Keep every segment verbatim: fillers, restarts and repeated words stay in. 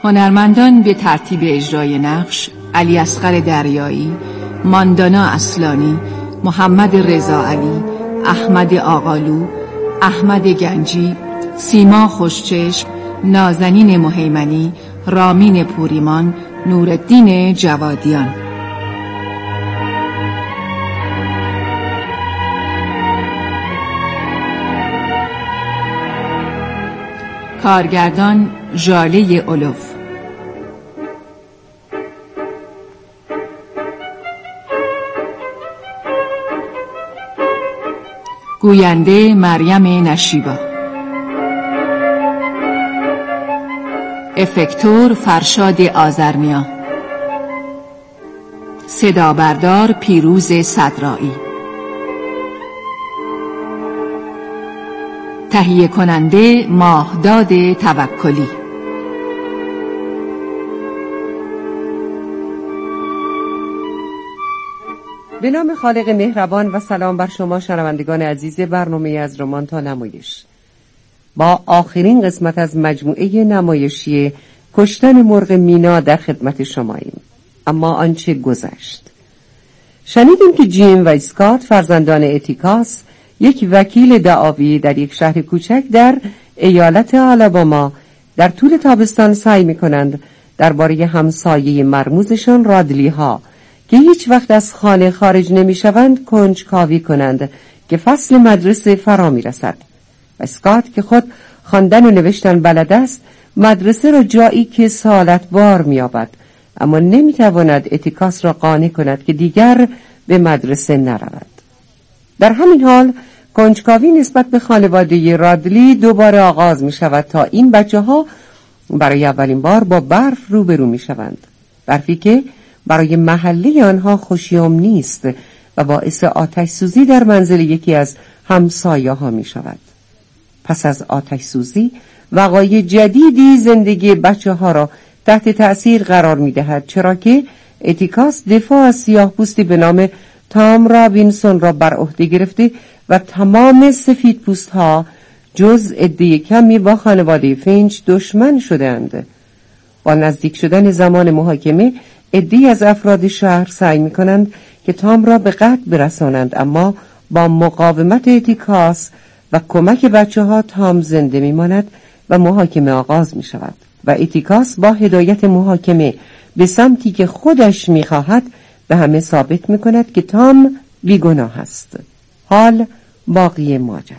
هنرمندان به ترتیب اجرای نقش: علی اصغر دریایی، ماندانا اصلانی، محمد رضا علی، احمد آقالو، احمد گنجی، سیما خوشچشم، نازنین مهیمنی، رامین پوریمان، نورالدین جوادیان. کارگردان ژاله اولوف. گوینده مریم نشیبا. افکتور فرشاد آذرنیا. صدا بردار پیروز صدرایی. تهیه کننده ماهداد توکلی. به نام خالق مهربان و سلام بر شما شنوندگان عزیز برنامه از رمان تا نمایش. با آخرین قسمت از مجموعه نمایشی کشتن مرغ مینا در خدمت شماییم. اما آنچه گذشت. شنیدیم که جیم و اسکات فرزندان اتیکاس، یک وکیل دعاوی در یک شهر کوچک در ایالت آلاباما، در طول تابستان سعی می‌کنند درباره همسایه مرموزشان رادلی ها که هیچ وقت از خانه خارج نمی‌شوند کنجکاوی کنند که فصل مدرسه فرا می‌رسد. و اسکات که خود خواندن و نوشتن بلد است، مدرسه را جایی که سالت بار می‌یابد، اما نمی‌تواند اتیکاس را قانع کند که دیگر به مدرسه نرود. در همین حال کنجکاوی نسبت به خانواده رادلی دوباره آغاز می شود تا این بچه ها برای اولین بار با برف روبرو می شوند. برفی که برای محله آنها خوشیوم نیست و باعث آتش سوزی در منزل یکی از همسایه ها می شود. پس از آتش سوزی وقایع جدیدی زندگی بچه ها را تحت تأثیر قرار می دهد، چرا که اتیکاس دفاع از سیاه‌پوستی به نام تام رابینسون را بر عهده گرفته و تمام سفید پوست ها جز عده کمی با خانواده فینچ دشمن شدند. با نزدیک شدن زمان محاکمه، عده‌ای از افراد شهر سعی می کنند که تام را به قتل برسانند، اما با مقاومت اتیکاس و کمک بچه ها تام زنده می ماند و محاکمه آغاز می شود و اتیکاس با هدایت محاکمه به سمتی که خودش می خواهد به همه ثابت می کند که تام بیگناه است. حال باقی ماجرا.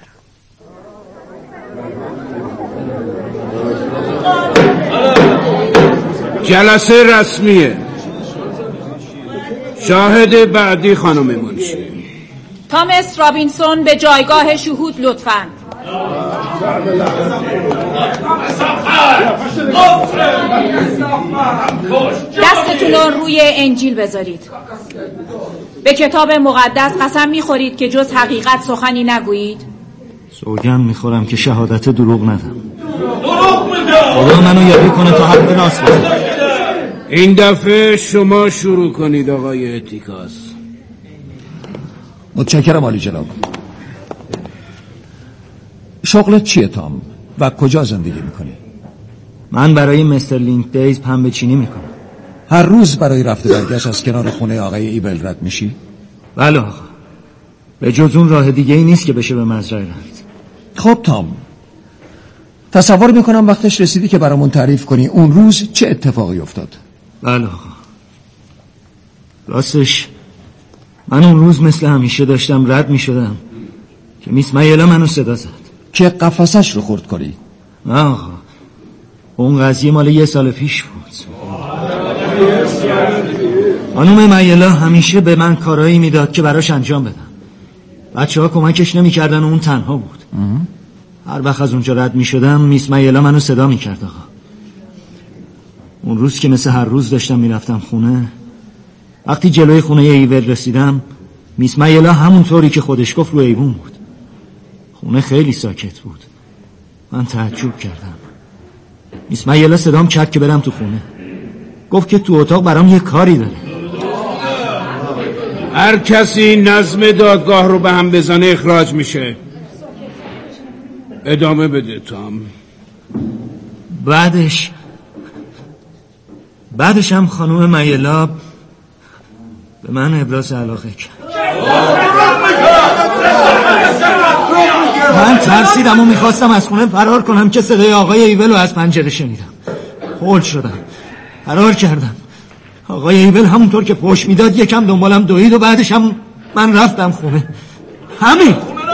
جلسه رسمیه. شاهد بعدی خانم منشی. تامس رابینسون به جایگاه شهود لطفاً. دستتون رو روی انجیل بذارید. به کتاب مقدس قسم میخورید که جز حقیقت سخنی نگویید؟ سوگند میخورم که شهادت دروغ ندم. دروغ میگم. خدا منو یاری کنه تا حق راست بگم. این دفعه شما شروع کنید آقای اتیکاس. متشکرم عالی جناب. شغلت چیه تام و کجا زندگی میکنی؟ من برای مستر لینک دیز پنبه چینی میکنم. هر روز برای رفت برگشت از کنار خونه آقای ایبل رد میشی؟ بله آقا. به جز اون راه دیگه ای نیست که بشه به مزرعه رفت. خب تام، تصور میکنم وقتش رسیدی که برامون تعریف کنی اون روز چه اتفاقی افتاد. بله آقا. راستش من اون روز مثل همیشه داشتم رد میشدم که میس مایلا منو صدا زد که قفسش رو خورد کنی. نه آقا، اون قضیه مال یه سال پیش بود. خانم مایلا همیشه به من کارایی میداد که براش انجام بدم. بچه ها کمکش نمی کردن و اون تنها بود. هر وقت از اونجا رد می شدم میس مایلا منو صدا می کرد. آقا اون روز که مثل هر روز داشتم می رفتم خونه، وقتی جلوی خونه ایول رسیدم، میس مایلا همونطوری که خودش گفت رو ایوون بود. خونه خیلی ساکت بود. من تعجب کردم. میس مایلا صدام کرد که برم تو خونه. گفت که تو اتاق برام یه کاری داره. هر کسی نظم دادگاه رو به هم بزنه اخراج میشه. ادامه بده تام. بعدش بعدش هم خانم میلا به من ابراز علاقه کرد. من ترسیدم و میخواستم از خونه فرار کنم که صدای آقای ایول رو از پنجره شنیدم. هول شدم، فرار کردم. آقای ایول همونطور که پشت میداد یکم دنبالم دوید و بعدش هم من رفتم خونه. همین.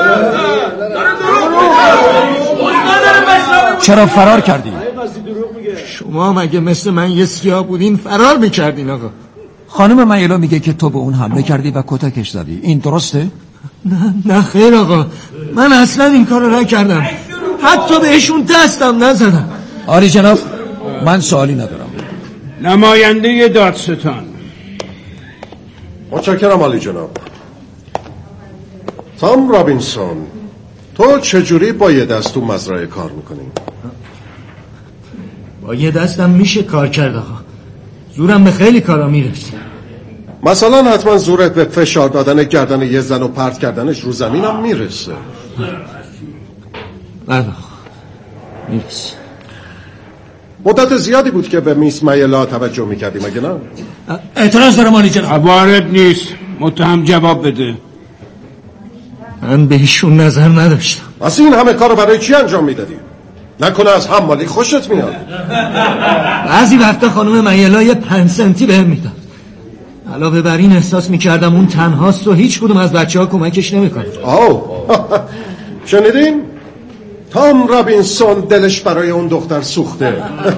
چرا فرار کردی؟ شما مگه مثل من یه سیاه بودین فرار میکردین آقا. خانم میلا میگه که تو به اون حمله کردی و کتکش زدی، این درسته؟ نه نه خیر آقا، من اصلا این کارو نکردم، حتی بهشون دستم نزدم. آری جناب، من سوالی ندارم. نماینده دادستان. متشکرم عالی جناب. تام رابینسون، تو چجوری با یه دست تو مزرعه کار میکنی؟ با یه دستم میشه کار کرد آقا، زورم به خیلی کارا میرسه. مثلا حتما زورت به فشار دادن گردن یه زن و پرت کردنش رو زمینم میرسه. بله آقا میرسه. مدت زیادی بود که به میس میلا توجه میکردی مگه نه؟ اعتراض دارم آلی جناب. وارد نیست، متهم جواب بده. من به ایشون نظر نداشتم. از این همه کارو برای چی انجام میدادی؟ نکنه از حمالی خوشت میاد؟ بعضی وقتا خانم میلا یه پنج سنتی بهم میداد. علاوه بر این احساس میکردم اون تنهاست و هیچ کدوم از بچه ها کمکش نمیکنه. آو شنیدین؟ تام رابینسون دلش برای اون دختر سوخته.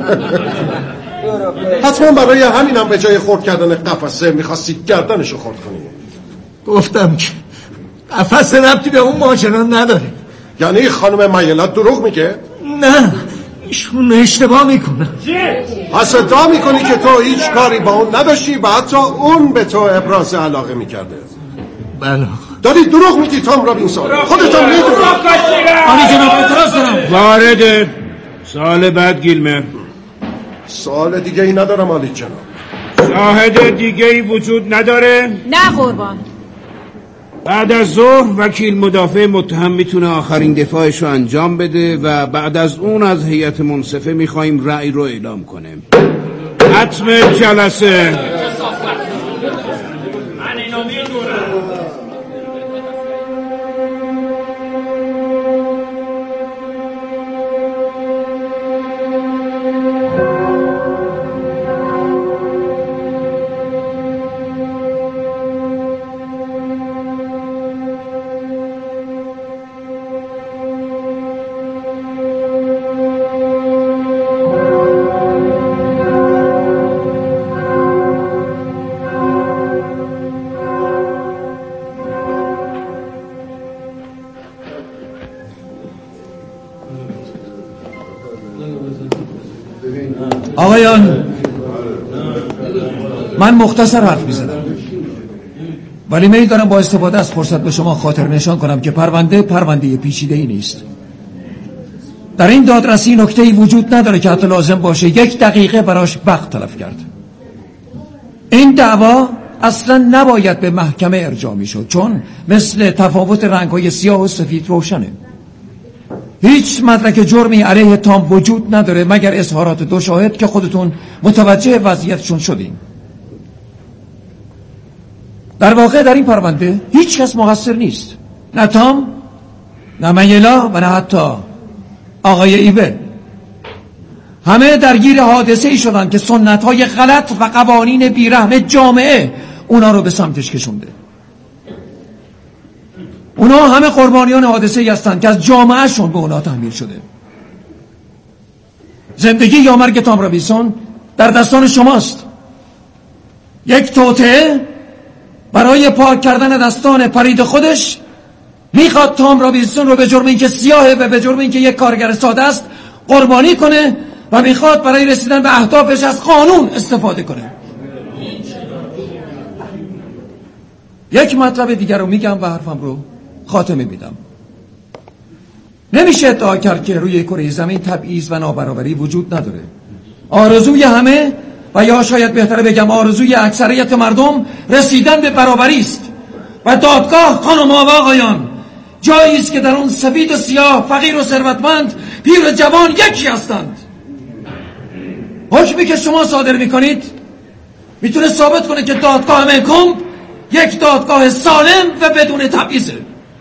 حتما برای همینم به جای خورد کردن قفسه میخواستی گردنشو خورد کنی. گفتم که قفسه ربطی به اون ماجرا نداره. یعنی خانم میلا دروغ میگه؟ نه، ایشون اشتباه میکنه. پس ادعا میکنی که تو هیچ کاری با اون نداشتی و حتی اون به تو ابراز علاقه میکرده؟ بله. داری دروغ میگی تام رابینسون، خودتم میدونی. آلی جناب اعتراض دارم. وارد. سال بعد گیلمر. سوال دیگه ای ندارم آلی جناب. شاهد دیگه ای وجود نداره؟ نه قربان. بعد از ظهر وکیل مدافع متهم میتونه آخرین دفاعش رو انجام بده و بعد از اون از هیئت منصفه میخوایم رأی رو اعلام کنیم. ختم جلسه. آقایان، من مختصر حرف میزنم ولی میل دارم با استفاده از فرصت به شما خاطر نشان کنم که پرونده پرونده پیچیده ای نیست. در این دادرسی نکته ای وجود نداره که حتی لازم باشه یک دقیقه براش وقت تلف کرد. این دعوا اصلا نباید به محکمه ارجاع میشد، چون مثل تفاوت رنگ‌های سیاه و سفید روشنه. هیچ مدرک جرمی علیه تام وجود نداره مگر اظهارات دو شاهد که خودتون متوجه وضعیتشون شدین. در واقع در این پرونده هیچ کس مقصر نیست، نه تام، نه میلا و نه حتی آقای ایول. همه درگیر حادثه ای شدن که سنت های غلط و قوانین بیرحم جامعه اونا رو به سمتش کشونده. اونا همه قربانیان حادثه ای هستند که از جامعهشون به اونا تحمیل شده. زندگی یا مرگ تام رابینسون در دستان شماست. یک توطئه برای پاک کردن دستان پرید خودش میخواد تام رابینسون رو به جرم اینکه سیاهه و به جرم اینکه یک کارگر ساده است قربانی کنه و میخواد برای رسیدن به اهدافش از قانون استفاده کنه. یک مطلب دیگر رو میگم و حرفم رو خاتمه میدم. نمیشه ادعا کرد که روی کره زمین تبعیض و نابرابری وجود نداره. آرزوی همه و یا شاید بهتره بگم آرزوی اکثریت مردم رسیدن به برابری است و دادگاه خانم‌ها و آقایان جایی است که در اون سفید و سیاه، فقیر و ثروتمند، پیر و جوان یکی هستند. حکمی که شما صادر میکنید میتونه ثابت کنه که دادگاه محکوم یک دادگاه سالم و بدون تبعیضه.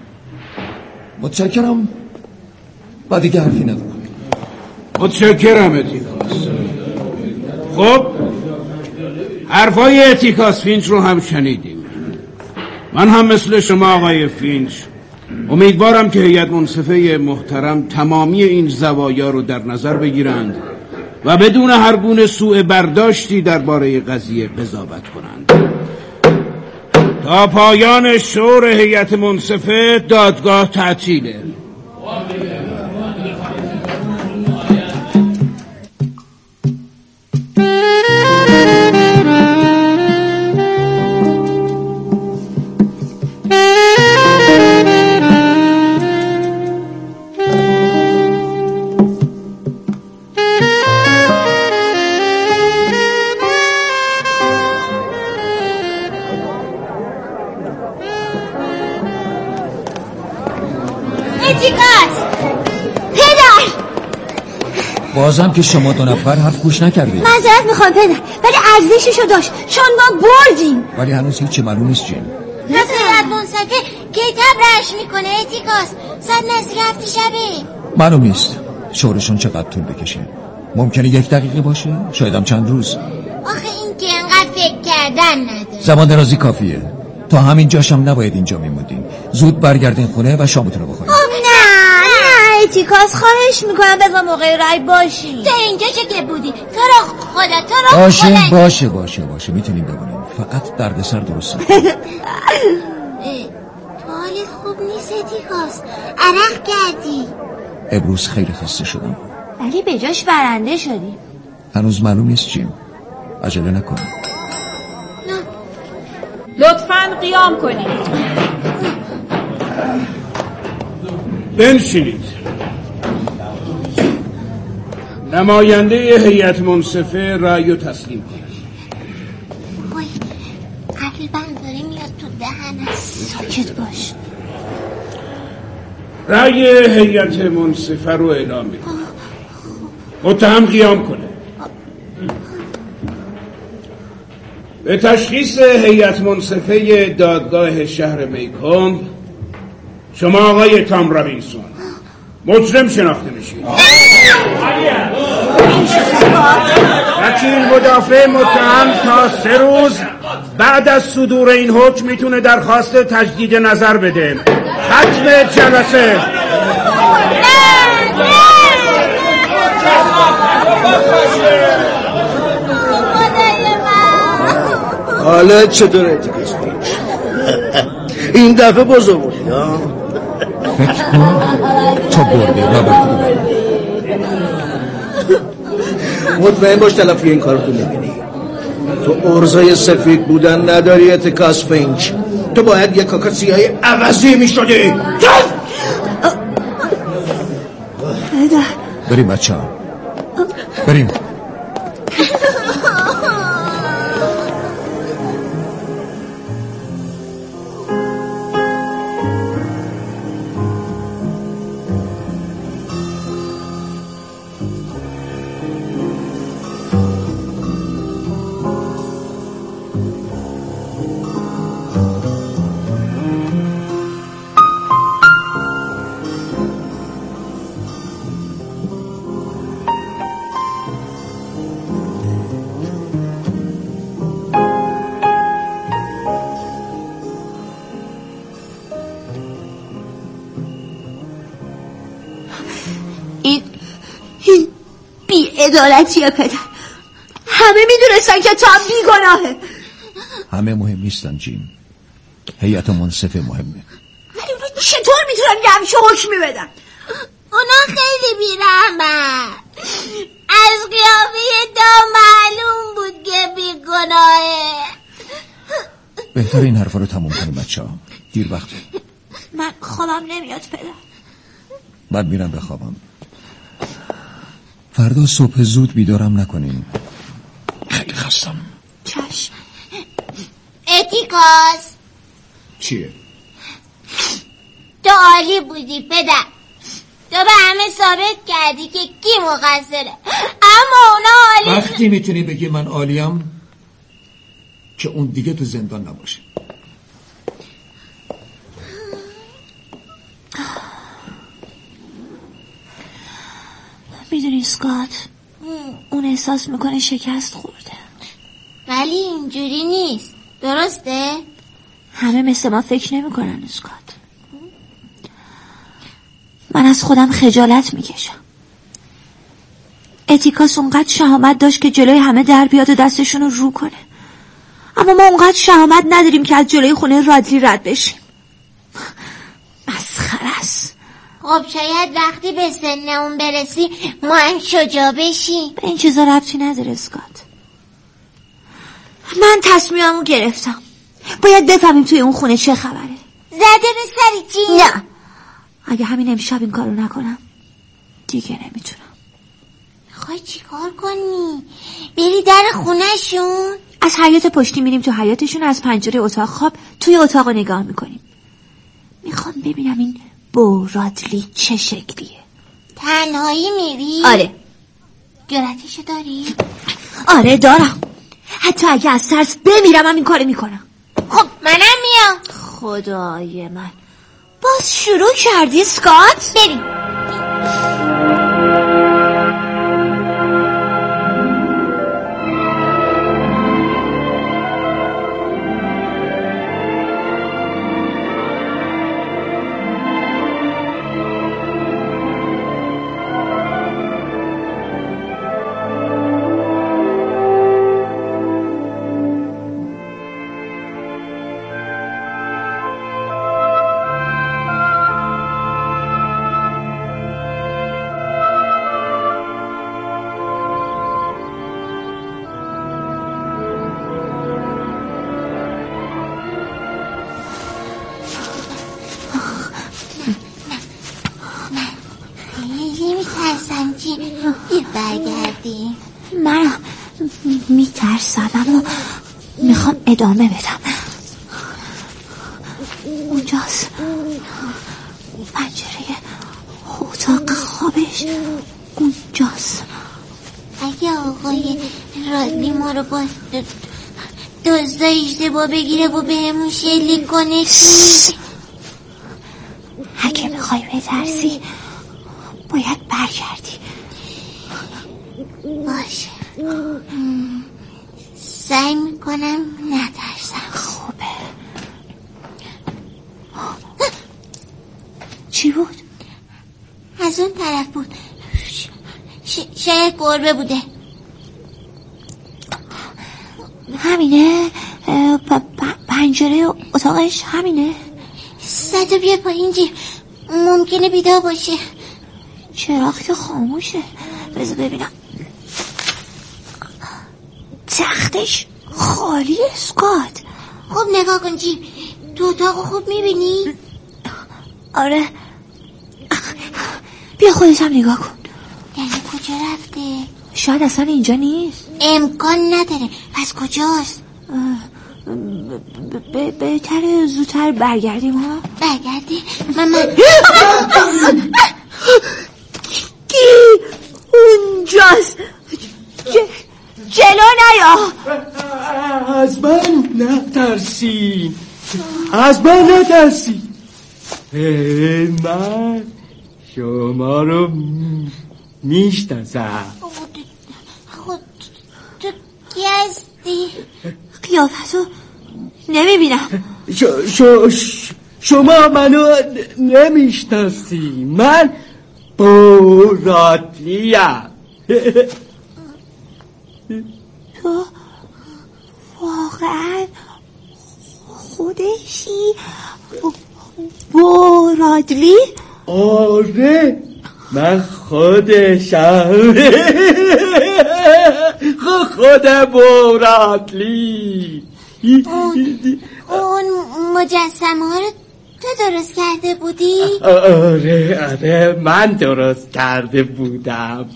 متشکرم و دیگه حرفی ندارم. متشکرم اتیکاس. خب حرفای اتیکاس فینچ رو هم شنیدیم. من هم مثل شما آقای فینچ امیدوارم که هیئت منصفه محترم تمامی این زوایا رو در نظر بگیرند و بدون هر گونه سوء برداشتی درباره قضیه قضاوت کنند. تا پایان شور هیئت منصفه دادگاه تعطیله. بازم که شما دو نفر حرف گوش نکردید. معذرت میخوام پدر، ولی ارزششو داشت چون ما بردیم. ولی هنوز هیچی معلوم نیست جیم. هیئت منصفه کتاب رشت میکنه اتیکاس. صد نزدیک هفته شبه. معلوم نیست شورشون چقدر طول بکشه. ممکنه یک دقیقه باشه، شاید هم چند روز. آخه این که انقدر فکر کردن نداره. زمان درازی کافیه. تا همین جاشم نباید اینجا میموندیم. زود برگردین خونه و شامتون رو بخورید. اتیکاس خواهش میکنم بذار موقع رای باشی. تا اینجا چه که بودی؟ تو رو خدا تو رو باشه خدا. باشه باشه باشه میتونیم بمونیم. فقط دردسر درسته. تو حالت خوب نیست اتیکاس، عرق کردی. امروز خیلی خسته شدم ولی به جاش برنده شدی. هنوز معلوم نیست جیم. عجله نکن. لطفاً قیام کنید. بنشینید. نماینده هیئت منصفه رأی رو تسلیم کنه. وای قلبم داره میاد تو دهنم. ساکت باش. رأی هیئت منصفه رو اعلام میکنه. متهم قیام کنه. به تشخیص هیئت منصفه دادگاه شهر میکومب شما آقای تام رابینسون مجرم شناخته میشید. وکیل مدافع متهم تا سه روز بعد از صدور این حکم میتونه درخواست تجدید نظر بده. ختم جلسه. حالت چطور اتیکاس فینچ؟ این دفعه باز آوردی ها؟ فکر کن تو بردی رابرت. مطمئن باش تلافی این کارو تو نبینی. تو ارزای سفید بودن نداری اتیکاس فینچ. تو باید یک کاکا سیاهی عوضی میشدی. بریم بچه ها بریم. عدالتیه پدر. همه میدونستن که تام بیگناهه. همه مهم نیستن جیم. هیئت منصفه مهمه. ولی اونا چطور میتونن یه همچه حکمی بدن؟ اونا خیلی بیرحمن. از قیافه دام معلوم بود که بیگناهه. بهتر این حرفا رو تموم کنیم بچه ها. دیر وقته. من خوابم نمیاد پدر. من میرم بخوابم. فردا صبح زود بیدارم نکنین. خیلی خستم. چشم. اتیکاس چیه؟ تو عالی بودی پدر. تو به همه ثابت کردی که کی مقصره. اما اونا عالی. وقتی میتونی بگی من عالیم که اون دیگه تو زندان نباشه. میدونی اسکات، اون احساس میکنه شکست خورده، ولی اینجوری نیست. درسته؟ همه مثل ما فکر نمی کنن اسکات. من از خودم خجالت میکشم. اتیکاس اونقدر شهامت داشت که جلوی همه در بیاد و دستشون رو رو کنه، اما ما اونقدر شهامت نداریم که از جلوی خونه رادلی رد بشیم. مسخره است. خب شاید وقتی به سن اون برسی ما هم شجاع بشیم. به این چیزا ربطی نداره اسکات. من تصمیممو گرفتم. باید بفهمیم توی اون خونه چه خبره. زده به سری جین؟ نه، اگه همین امشب این کارو نکنم دیگه نمیتونم. میخوای چی کار کنی؟ بری در خونه شون؟ از حیاط پشتی میریم تو حیاطشون، از پنجره اتاق خواب توی اتاق نگاه میکنیم. میخوام ببینم این بو رادلی چه شکلیه. تنهایی میری؟ آره. جرأتشو داری؟ آره دارم. حتی اگه از ترس بمیرم هم این کارو میکنم. خب منم میام. خدای من، باز شروع کردی اسکات؟ بریم. برگردیم. من میترسم اما میخوام ادامه بدم. اونجاست، پنجره اتاق خوابش اونجاست. اگه آقای رادلی ما رو با دزدا اشتباه بگیره و بهمون شلیک کنه چی؟ اگه میخوای بترسی باید برگردی. باشه، سعی میکنم نترسم. خوبه. چی بود؟ از اون طرف بود. ش... شاید گربه بوده. همینه؟ پ... پ... پنجره اتاقش همینه؟ صدا بیا پایین جیم، ممکنه بیدار باشه. چراغ که خاموشه. بذار ببینم. تختش خالی اسکات. خب نگاه کن جیم، تو اتاق خوب میبینی؟ آره. بیا خودت هم نگاه کن. یعنی کجا رفته؟ شاید اصلا اینجا نیست. امکان نداره. پس کجاست؟ بهتره زودتر برگردیم ها. برگردی؟ من من کی اونجاست؟ جلو نیا. از من نترسی، از من نترسی. من شما رو میشناسم. خود تو کی هستی؟ قیافتو نمیبینم. ش- ش- شما منو نمیشناسی. من بوراتلیم. تو واقعا خودشی بورادلی؟ آره من خودشم. خود بوراتلی. اون, اون مجسمه ها رو تو درست کرده بودی؟ آره آره من درست کرده بودم.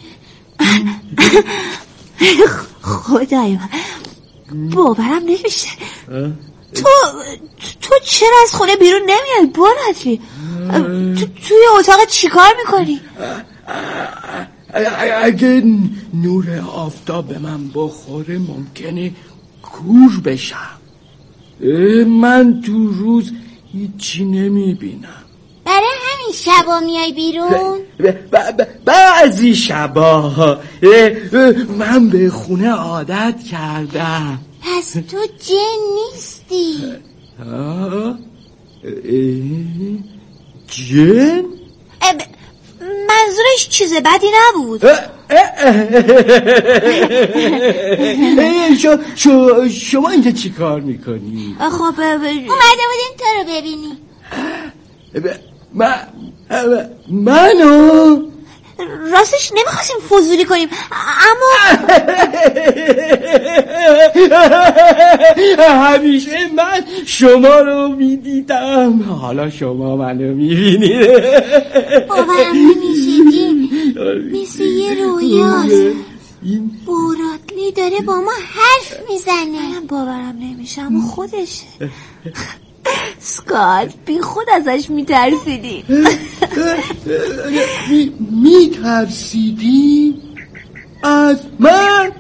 خدای من باورم نمیشه. تو تو چرا از خونه بیرون نمیای بوراتلی؟ تو توی اتاق چیکار میکنی؟ اگه نور آفتاب به من بخوره ممکنه کور بشم. من تو روز هیچی نمیبینم. برای همین شبا میای بیرون؟ بعضی شبا من به خونه عادت کردم. پس تو جن نیستی؟ جن؟ منظورش چیز بدی نبود. شما شما اینجا چی کار میکنی؟ خب اومده بودیم تو رو ببینی. من منو راستش نمیخواستیم فضولی کنیم، اما همیشه من شما رو میدیدم، حالا شما منو میبینید. باورم نمیشه جیم، مثل یه رویاست. بوراتلی داره با ما حرف میزنه. من باورم نمیشه اما خودشه. سکات بی خود ازش میترسیدی. میترسیدی؟ از من؟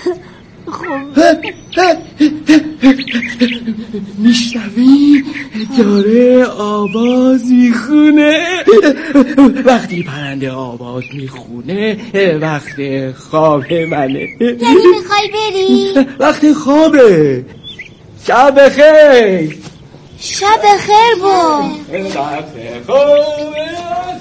میشنوی؟ داره آواز میخونه. وقتی پرنده آواز میخونه وقت خواب منه. یعنی میخوای بری؟ وقت خوابه. شب خیر. شب خیر با وقت خوابه.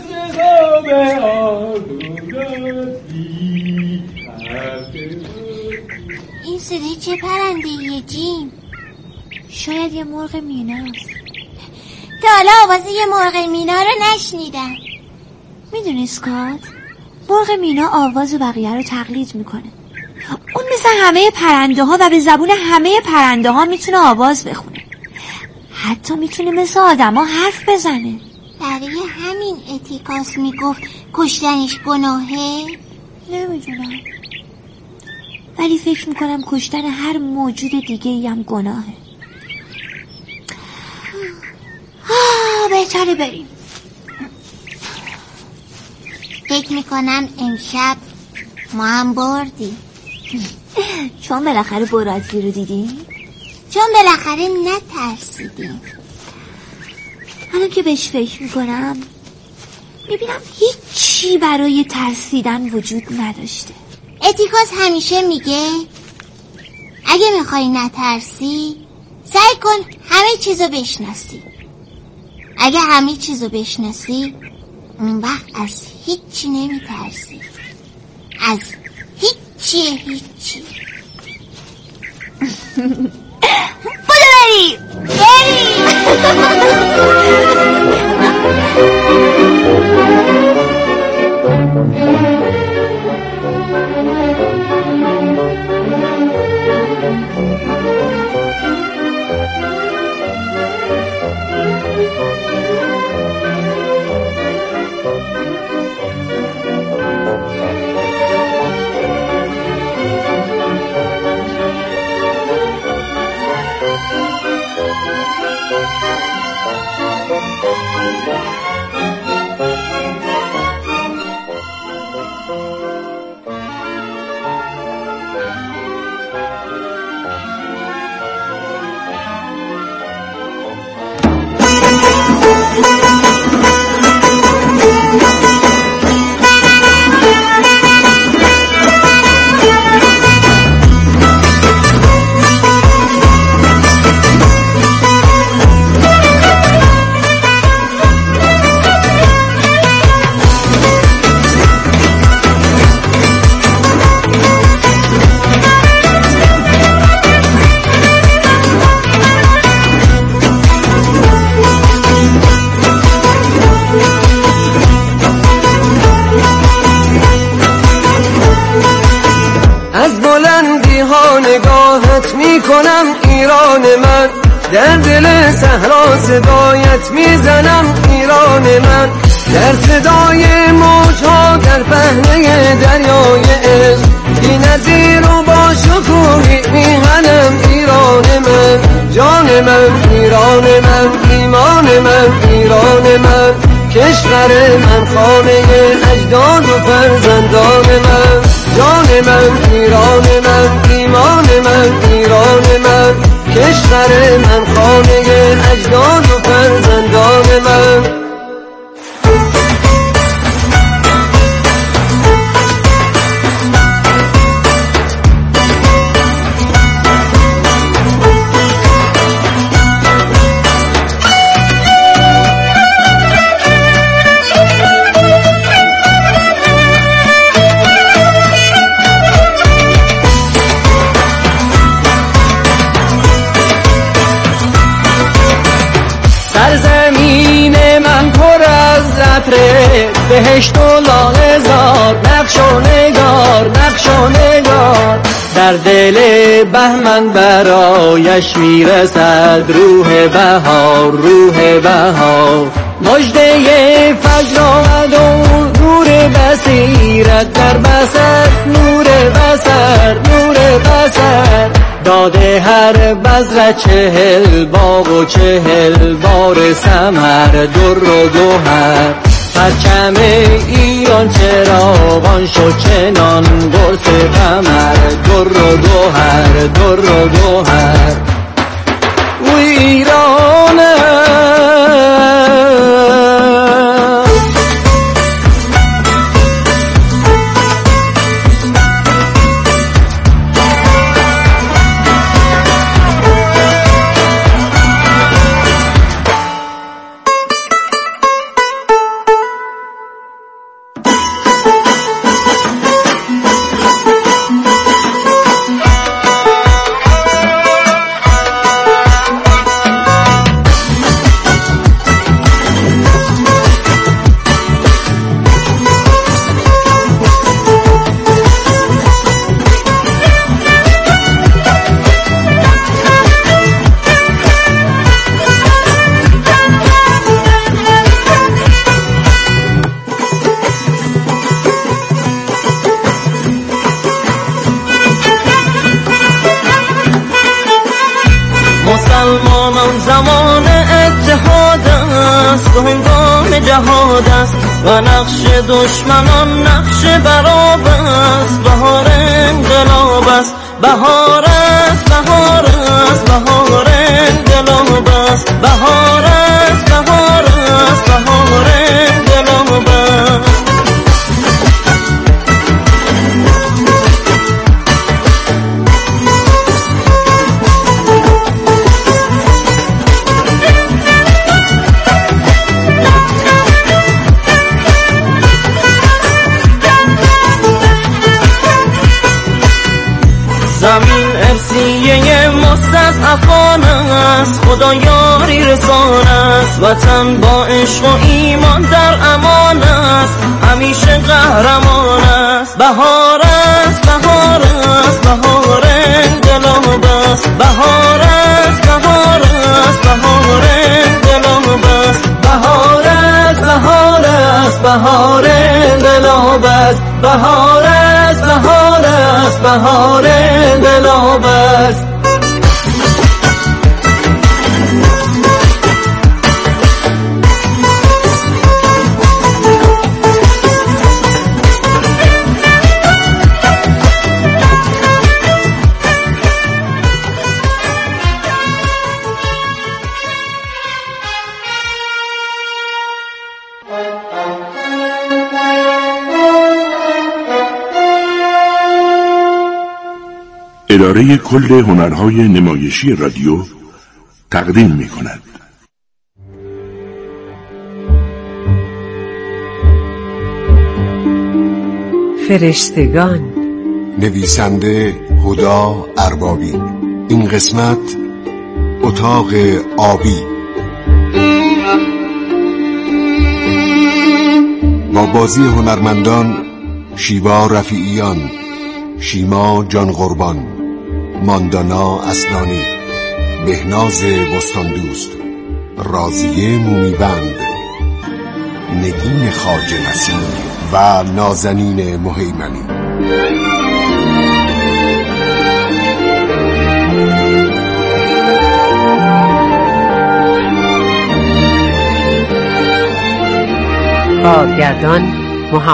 این صدای چه پرنده یه جیم؟ شاید یه مرغ میناست. تا حالا آواز یه مرغ مینا رو نشنیدم. میدونی سکات، مرغ مینا آواز بقیه رو تقلید میکنه. اون مثل همه پرنده ها و به زبون همه پرنده ها میتونه آواز بخونه. حتی میتونه مثل آدم ها حرف بزنه. برای همین اتیکاس میگفت کشتنش گناهه؟ نمیدونم، ولی فکر میکنم کشتن هر موجود دیگه ای هم گناهه. آه بهتره بریم. فکر میکنم امشب ما هم بردیم. چون بالاخره برادلی رو دیدیم؟ چون بالاخره نترسیدیم. الان که بهش فکر میکنم میبینم هیچی برای ترسیدن وجود نداشته. اتیکاس همیشه میگه اگه میخوای نترسی سعی کن همه چیزو بشناسی. اگه همه چیزو بشناسی اون وقت از هیچی نمیترسی. از هیچی هیچی. بودو بریم بریم. در دل صحرا صدایت میزنم ایران من، در صدای موجها در پهنه دریای عشق، بی نظیر و با شکوهی میهنم ایران من، جان من ایران من، ایمان من ایران من، کشور من خانه اجداد و فرزندان من. جان من ایران من، ایمان من ایران من، کشور من خانه اجداد و فرزندان من. بهشت و لاله نقش و نگار، نقش و نگار، در دل بهمن برایش میرسد روح بهار، روح بهار. مژده فجر آمد و نور بصیرت در بصر، نور بصر، نور بصر. داده هر بذر چهل باغ و چهل بار ثمر، در و گوهر. پرچم ایران چراغان شد چنان قرص قمر، در و گوهر، در و گوهر. و ایرانم مسلمانان زمان اتحاد است و هنگام جهاد است و نقش دشمنان نقش براب است. بهار انقلاب است، بهار است، بهار است، بهار انقلاب است، بهار است، بهار است، بهار انقلاب است. زمین ارسیه مستضعفان است، خدا یاری رسان است. وطن با عشق و ایمان در امان است، همیشه قهرمان است. بهار است، بهار است، بهار انقلاب است، بهار است، بهار است، بهار انقلاب است، بهار است، بهار است، بهار انقلاب است، بهار است، بهار است، بهار انقلاب است. اداره کل هنرهای نمایشی رادیو تقدیم می کند. فرشتگان، نویسنده هدا اربابی. این قسمت اتاق آبی، با بازی هنرمندان شیوا رفیعیان، شیما جان قربان، ماندانا اسنانی، بهناز بستاندوست، راضیه مومیبند، نگین خواجه نصیر و نازنین مهیمنی. کارگردان